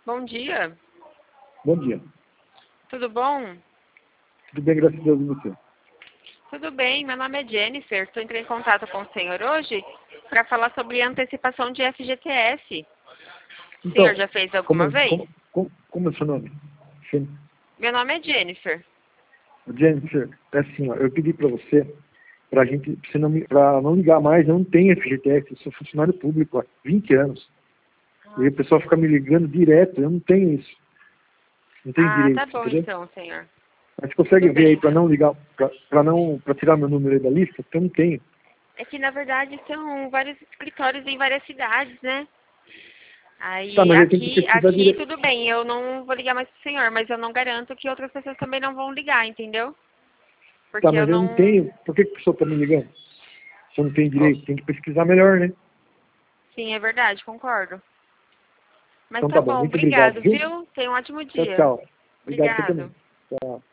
Bom dia. Bom dia. Tudo bom? Tudo bem, graças a Deus, e você? Tudo bem, meu nome é Jennifer. Estou entrando em contato com o senhor hoje para falar sobre antecipação de FGTS. O Então, senhor já fez alguma vez? como é o seu nome? Meu nome é Jennifer. Jennifer, é assim, ó, eu pedi para você, pra gente, pra não ligar mais, eu não tenho FGTS, eu sou funcionário público há 20 anos. E o pessoal fica me ligando direto, eu não tenho isso. Não tenho Ah, tá direito, bom entendeu? então, senhor. Mas você consegue Tudo ver bem aí para então. não ligar, para tirar meu número aí da lista? Porque eu não tenho. É que na verdade são vários escritórios em várias cidades, né? Tá, Aí mas eu tenho que pesquisar aqui direito. tudo bem, eu não vou ligar mais pro senhor, mas eu não garanto que outras pessoas também não vão ligar, entendeu? Tá, Porque eu mas eu não não. tenho. Por que que a pessoa tá me ligando? Se eu não tenho Oh, direito, tem que pesquisar melhor, né? sim, é verdade, concordo. Mas Então tá tá bom, bom, muito obrigado, obrigado, viu? viu? Tenha um ótimo Tchau, dia. tchau. Obrigado você também. Obrigado. Tchau.